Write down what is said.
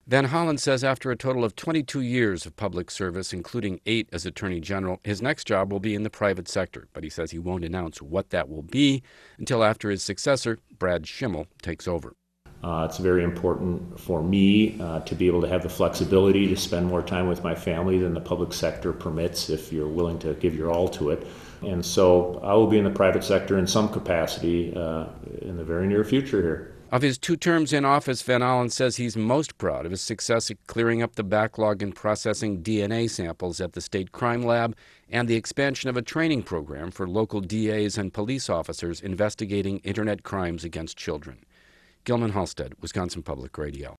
Van Hollen says after a total of 22 years of public service, including 8 as Attorney General, his next job will be in the private sector. But he says he won't announce what that will be until after his successor, Brad Schimel, takes over. It's very important for me to be able to have the flexibility to spend more time with my family than the public sector permits if you're willing to give your all to it. And so I will be in the private sector in some capacity in the very near future here. Of his 2 terms in office, Van Hollen says he's most proud of his success at clearing up the backlog in processing DNA samples at the State Crime Lab and the expansion of a training program for local DAs and police officers investigating internet crimes against children. Gilman Halstead, Wisconsin Public Radio.